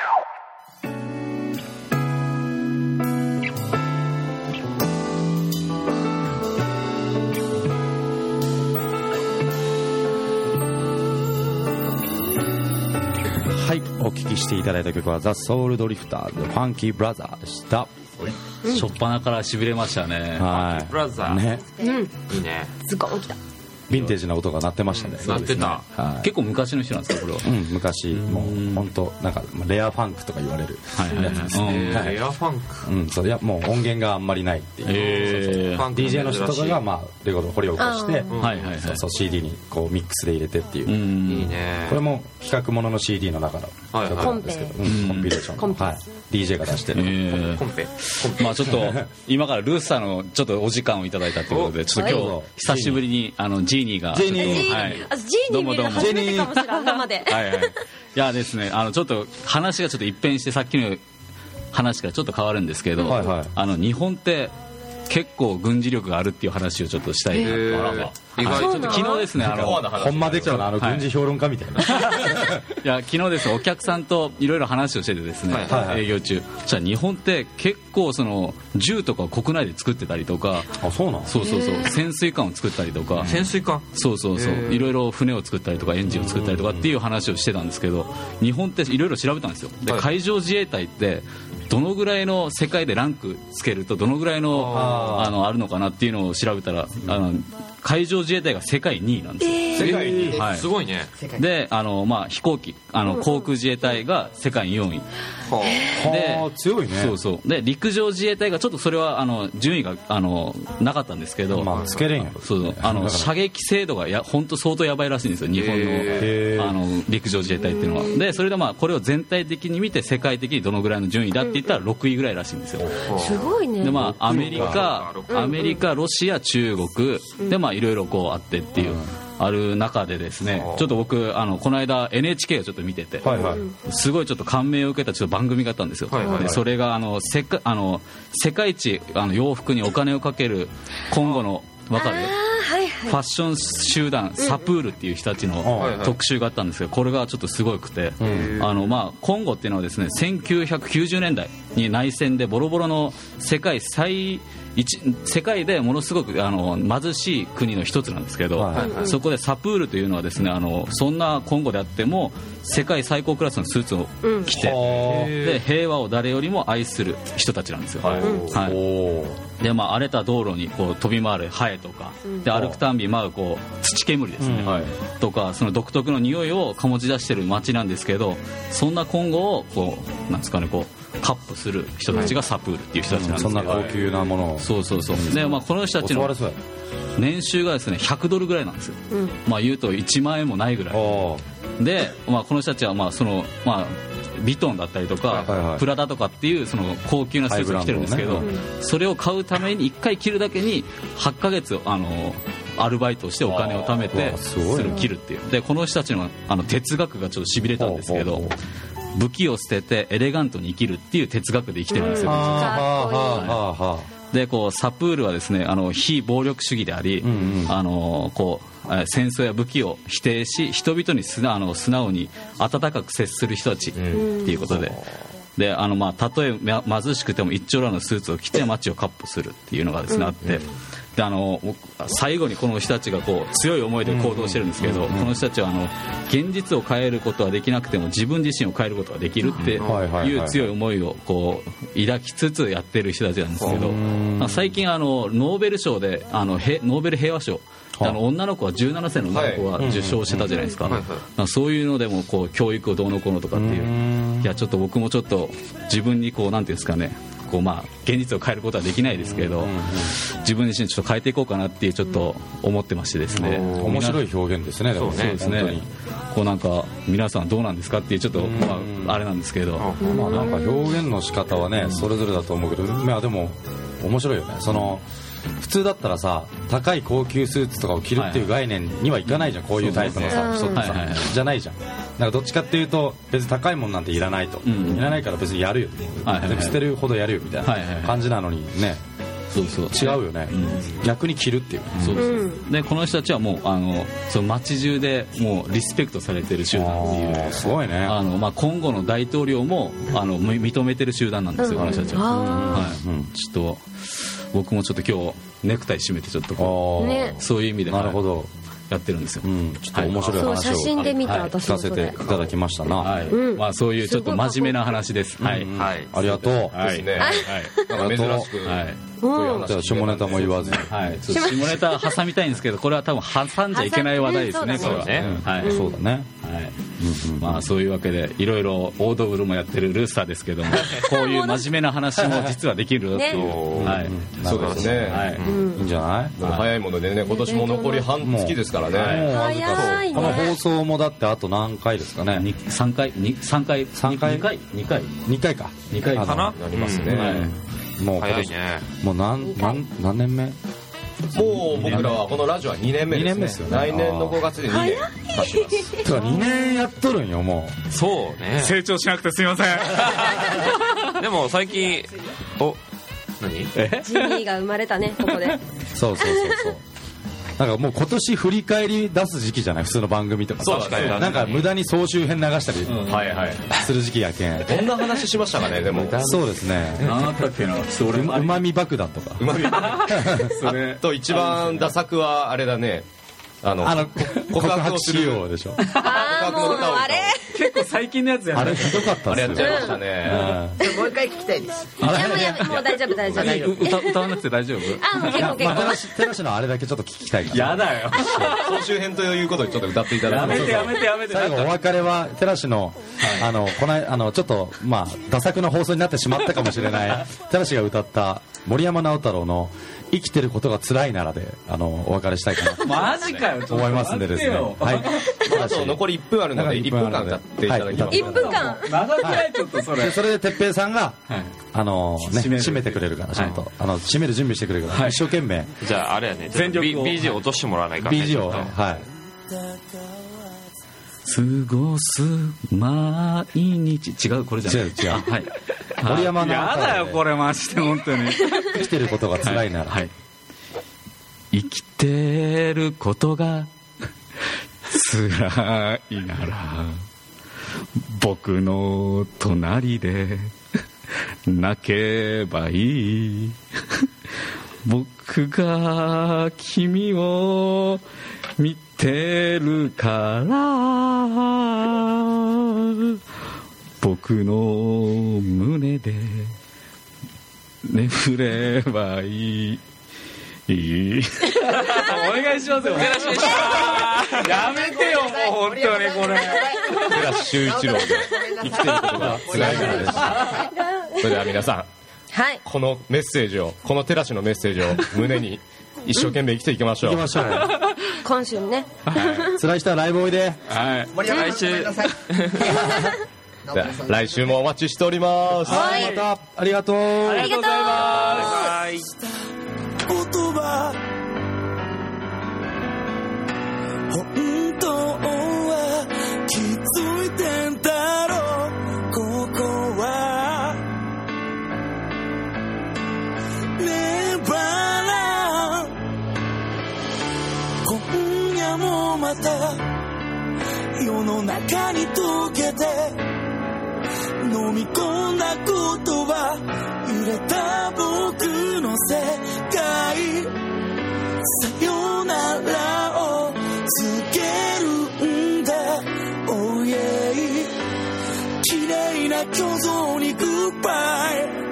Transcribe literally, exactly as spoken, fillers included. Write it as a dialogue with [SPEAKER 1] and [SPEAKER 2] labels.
[SPEAKER 1] はい、お聴きしていただいた曲はザ・ソウルドリフターズファンキーブラザーでした。
[SPEAKER 2] 初っ端からしびれましたね。
[SPEAKER 1] はい、
[SPEAKER 3] ブラザー
[SPEAKER 1] ね、
[SPEAKER 4] うん、
[SPEAKER 3] いいね。
[SPEAKER 4] ズコンきた。
[SPEAKER 1] ヴィンテージな音が鳴ってましたね。
[SPEAKER 3] 鳴ってた、
[SPEAKER 1] はい、
[SPEAKER 2] 結構昔の人なんですかこれは。
[SPEAKER 1] うん、昔もう本当なんかレアファンクとか言われるやつですね、
[SPEAKER 3] えー
[SPEAKER 1] はい、
[SPEAKER 3] レアファンク、
[SPEAKER 1] うん、そういやもう音源があんまりないっていう、
[SPEAKER 2] えー、
[SPEAKER 1] そうそう ディージェー の人とかが、まあ、レコードを掘り起こして、
[SPEAKER 2] うんはいはいはい、
[SPEAKER 1] そうそう シーディー にこうミックスで入れてっていう、うん、
[SPEAKER 3] いいね。
[SPEAKER 1] これも企画ものの シーディー の中の曲なんですけど、はいはい、コンピレーション、うん、はい、ディージェー が出してる、
[SPEAKER 2] えー、
[SPEAKER 3] コンペコンペ、
[SPEAKER 2] まあちょっと今からルースさんのちょっとお時間をいただいたということで、ちょっと今日久しぶりにあのジーニーが
[SPEAKER 1] ジーニー、
[SPEAKER 2] はい、
[SPEAKER 4] あ、ジーニー見るの初めてかもしれない生で。
[SPEAKER 2] はいはい。いやですね、あのちょっと話がちょっと一変してさっきの話からちょっと変わるんですけど、
[SPEAKER 1] はいはい、
[SPEAKER 2] あの日本って結構軍事力があるっていう話をちょっとしたいなと、えー
[SPEAKER 3] 意外、
[SPEAKER 2] ちょっと昨日ですね、あの
[SPEAKER 1] ほんまでっかのあの軍事評論家みたいな、
[SPEAKER 2] はい、いや昨日ですね、お客さんといろいろ話をしててですね、はいはいはい、営業中、じゃあ日本って結構その銃とか国内で作ってたりとか、
[SPEAKER 1] あ、そうなの？
[SPEAKER 2] そうそうそう、潜水艦を作ったりとか、
[SPEAKER 3] 潜水艦、
[SPEAKER 2] そうそうそう、いろいろ船を作ったりとかエンジンを作ったりとかっていう話をしてたんですけど、日本っていろいろ調べたんですよ。で、海上自衛隊ってどのぐらいの世界でランクつけるとどのぐらいの あ, あのあるのかなっていうのを調べたら、あの海上自衛隊が世界にいなんですよ、
[SPEAKER 3] えー、世界に、はい、すごいね。
[SPEAKER 2] で、あの、まあ、飛行機、あの航空自衛隊が世界よんい、
[SPEAKER 1] で強いね。
[SPEAKER 2] そうそう、で陸上自衛隊がちょっとそれはあの順位があのなかったんですけど、
[SPEAKER 1] まあ、つけれんやろ。
[SPEAKER 2] そうそう、あの射撃精度がや本当相当やばいらしいんですよ、日本 の, あの陸上自衛隊っていうのは。でそれでまあこれを全体的に見て世界的にどのぐらいの順位だって言ったらろくいぐらいらしいんですよ。
[SPEAKER 4] すごいね。
[SPEAKER 2] でまあアメリカ、アメリカ、ロシア、中国でまあいろいろこうあってっていう。ある中でですね、ちょっと僕あのこの間 エヌエイチケー をちょっと見てて、はいはい、すごいちょっと感銘を受けたちょっと番組があったんですよ、はいはいはい、でそれがあの世界あの世界一あの洋服にお金をかける今後の分かる、はいはい、ファッション集団サプールっていう人たちの特集があったんですけど、これがちょっとすごくて、あのまあコンゴっていうのはですね、せんきゅうひゃくきゅうじゅうねんだいに内戦でボロボロの世界最一世界でものすごくあの貧しい国の一つなんですけど、はいはい、そこでサプールというのはですね、あのそんなコンゴであっても世界最高クラスのスーツを着て、うん、で平和を誰よりも愛する人たちなんですよ、はいはい、でまあ、荒れた道路にこう飛び回るハエとかで歩くたんび舞うこう土煙ですね、うん、はい、とかその独特の匂いを醸し出してる街なんですけど、そんなコンゴをこうなんですかね、こうカップする人たちがサプールっていう人たちなんですけど、
[SPEAKER 1] そんな高級なものを、
[SPEAKER 2] そうそうそう、で、まあ、この人たちの年収がですねひゃくドルぐらいなんですよ、うん、まあ言うといちまんえんもないぐらいで、まあ、この人たちはまあそのまあビトンだったりとか、はいはいはい、プラダとかっていうその高級なスーツを着てるんですけど、ね、それを買うためにいっかい着るだけにはちかげつあのアルバイトをしてお金を貯めてそれを着るっていう。でこの人たちのあの哲学がちょっとしびれたんですけど、武器を捨ててエレガントに生きるっていう哲学で生きてるんですよ、はい、でこうサプールはですね、あの非暴力主義であり、うんうん、あのこう戦争や武器を否定し人々に素直あの素直に温かく接する人たちっていうことで、うん、であのまあたとえ貧しくても一丁羅のスーツを着て街をカップするっていうのがですね、うん、あって、であの最後にこの人たちがこう強い思いで行動してるんですけど、うんうん、この人たちはあの現実を変えることはできなくても自分自身を変えることができるっていう強い思いをこう抱きつつやってる人たちなんですけど、まあ、最近あのノーベル賞であのノーベル平和賞、あの女の子はじゅうななさいの女の子が受賞してたじゃないですか、そういうのでもこう教育をどうのこうのとかっていう、いやちょっと僕もちょっと自分にこうなんていうんですかね、こうまあ現実を変えることはできないですけど、自分自身ちょっと変えていこうかなっていうちょっと思ってましてですね、
[SPEAKER 1] 面白い表現ですね。でもね、
[SPEAKER 2] そうですね、こうなんか皆さんどうなんですかっていうちょっとまああれなんですけど、
[SPEAKER 1] まあなんか表現の仕方はねそれぞれだと思うけど、まあでも面白いよね。その普通だったらさ、高い高級スーツとかを着るっていう概念にはいかないじゃん、こういうタイプのさ人ってさ、じゃないじゃん。なんかどっちかっていうと別に高いもんなんていらないと、いらないから別にやるよ、捨てるほどやるよみたいな感じなのにね、
[SPEAKER 2] そうそう
[SPEAKER 1] 違うよね、うん、逆に着るっていう、
[SPEAKER 2] うん、そうですでこの人たちはもうあのその街中でもうリスペクトされてる集団っていう
[SPEAKER 1] すごいね
[SPEAKER 2] あの、まあ、今後の大統領もあの認めてる集団なんですよ、うん、この人たちは、はいうん、ちょっと僕もちょっと今日ネクタイ締めてちょっとこう、ね、そういう意味で
[SPEAKER 1] なるほど、
[SPEAKER 2] はいやってるんですよ、
[SPEAKER 1] うん、ちょっと面白い話を、はい、
[SPEAKER 4] 写真で見た、はい、私も
[SPEAKER 1] 聞かせていただきましたな、
[SPEAKER 2] はいうんまあ、そういうちょっと真面目な話です、はい、
[SPEAKER 1] はい、ありがとう、
[SPEAKER 3] はいですね、はい、なんか珍しく、はい
[SPEAKER 1] うん、じゃあ下ネタも言わずに、
[SPEAKER 2] はい、下ネタ挟みたいんですけどこれは多分挟んじゃいけない話題ですね、これはね、
[SPEAKER 1] はい、そうだね、
[SPEAKER 2] はいうんうん、まあそういうわけでいろいろオードブルもやってるルースターですけどもこういう真面目な話も実はできるっていう、
[SPEAKER 3] はい、そうですね、はい、
[SPEAKER 1] いいんじゃない。
[SPEAKER 3] 早いものでね今年も残り半月ですからね、
[SPEAKER 4] 早いね。
[SPEAKER 1] この放送もだってあと何回ですかね。
[SPEAKER 2] さんかいさんかい
[SPEAKER 1] さんかい
[SPEAKER 2] にかいにかい
[SPEAKER 1] にかいか
[SPEAKER 2] にかい
[SPEAKER 3] かななりますね、
[SPEAKER 1] うん、もう
[SPEAKER 3] 早いね。
[SPEAKER 1] もう何何何年目。
[SPEAKER 3] もう僕らはこのラジオはにねんめですね。にねんめですよね。来年のごがつでにねん経ちます。
[SPEAKER 1] てかにねんやっとるんよも
[SPEAKER 3] う。そうね。
[SPEAKER 2] 成長しなくてすみません。
[SPEAKER 3] でも最近お何？
[SPEAKER 4] ジミーが生まれたねここで。
[SPEAKER 1] そうそうそうそう。なんかもう今年振り返り出す時期じゃない普通の番組とか。
[SPEAKER 3] そう確かに
[SPEAKER 1] なんか無駄に総集編流したりする時期やけん。
[SPEAKER 3] どんな話しましたかねでも。
[SPEAKER 1] そうですね。
[SPEAKER 2] 何だったっけな。
[SPEAKER 1] うまみ爆弾とか。
[SPEAKER 3] うまみ爆弾。それと一番ダサくはあれだね。あの、
[SPEAKER 1] あの告白をするようでしょ。
[SPEAKER 4] ああもうあれ
[SPEAKER 2] 結構最近のやつやね。
[SPEAKER 1] あれひどかったっすよ。
[SPEAKER 3] あれやっちゃいましたね。
[SPEAKER 5] もう一回聞きたいです。
[SPEAKER 4] やめやめもう大丈夫大丈夫。
[SPEAKER 2] 歌歌わなくて大丈夫。
[SPEAKER 4] あもう結構結構。
[SPEAKER 1] テラシのあれだけちょっと聞きたいから。
[SPEAKER 2] やだよ。
[SPEAKER 3] 総集編ということでちょっと歌っていただきます。
[SPEAKER 2] やめてやめてやめて。
[SPEAKER 1] 最後お別れはテラシのあのこのあのちょっとまあダサくの放送になってしまったかもしれないテラシが歌った森山直太朗の生きてることが辛いならであのお別れしたいかなと
[SPEAKER 2] マジかよ
[SPEAKER 1] 思いますんでですね。はい。
[SPEAKER 3] あと残りいっぷんあるのでいっぷんかん歌っていただきます。
[SPEAKER 4] いっぷんかん。
[SPEAKER 2] 長くないちょっとそれ。
[SPEAKER 1] でそれで哲平さんがあのね締めてくれるからちゃんとあの締める準備してくれるから一生懸命。
[SPEAKER 3] じゃああれやね。全力 ビージー 落としてもらわないか。
[SPEAKER 1] ビージー をはい。
[SPEAKER 2] 過ごす毎日違うこれじゃない。
[SPEAKER 1] 違う違う。
[SPEAKER 2] はい。
[SPEAKER 1] 森山の
[SPEAKER 2] やだよこれマジで本当に。
[SPEAKER 1] 生きてることが辛いなら。
[SPEAKER 2] はい。生きてることが辛いなら僕の隣で泣けばいい。僕が君を見てるから僕の胸で眠ればいい。いいお願いしますよ。やめてよもう本当にこれ。
[SPEAKER 3] 寺修一郎で生きてることが辛いからです。それでは皆さん、
[SPEAKER 4] はい、
[SPEAKER 3] このメッセージをこの寺師のメッセージを胸に一生懸命生きていきましょう。
[SPEAKER 1] 行きましょう。
[SPEAKER 4] 今週ね。
[SPEAKER 1] はい、辛い人はライブおいで。
[SPEAKER 2] はい。
[SPEAKER 3] 来週。来週もお待ちしております。
[SPEAKER 1] はい。またありがとう。
[SPEAKER 4] ありがとうございます。
[SPEAKER 5] 言葉本当は気づいてんだろうここはネバーラ今夜もまた世の中に溶けて飲み込んだ言葉揺れた僕の世界さよならを告げるんだ Oh yeah 綺麗な虚像にグッバイ